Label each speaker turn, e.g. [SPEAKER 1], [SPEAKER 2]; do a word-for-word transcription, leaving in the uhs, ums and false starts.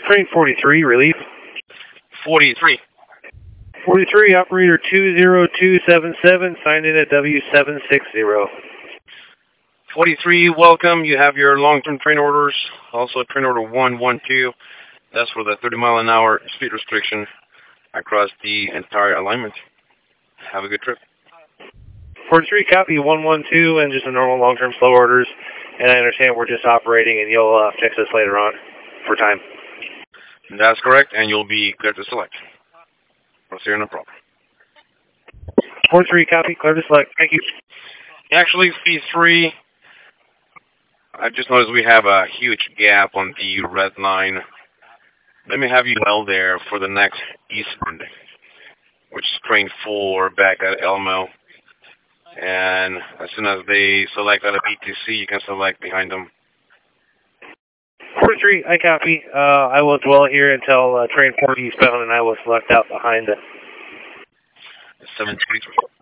[SPEAKER 1] Train forty-three, relief.
[SPEAKER 2] forty-three.
[SPEAKER 1] forty-three, operator two zero two seven seven, signed in at W seven six zero.
[SPEAKER 2] forty-three, welcome. You have your long-term train orders. Also, train order one one two. That's for the thirty mile an hour speed restriction across the entire alignment. Have a good trip.
[SPEAKER 1] forty-three, copy one one two, and just a normal long-term slow orders. And I understand we're just operating, and you'll uh, fix us later on for time.
[SPEAKER 2] That's correct, and you'll be clear to select. I'll see you, no problem.
[SPEAKER 1] forty-three, copy, clear to select. Thank you.
[SPEAKER 2] Actually, P three, I just noticed we have a huge gap on the red line. Let me have you well there for the next eastbound, which is train four back at Elmo. And as soon as they select out of B T C, you can select behind them.
[SPEAKER 1] forty-three, I copy. Uh, I will dwell here until uh, train forty eastbound, and I will select out behind it.
[SPEAKER 2] seven twenty-three.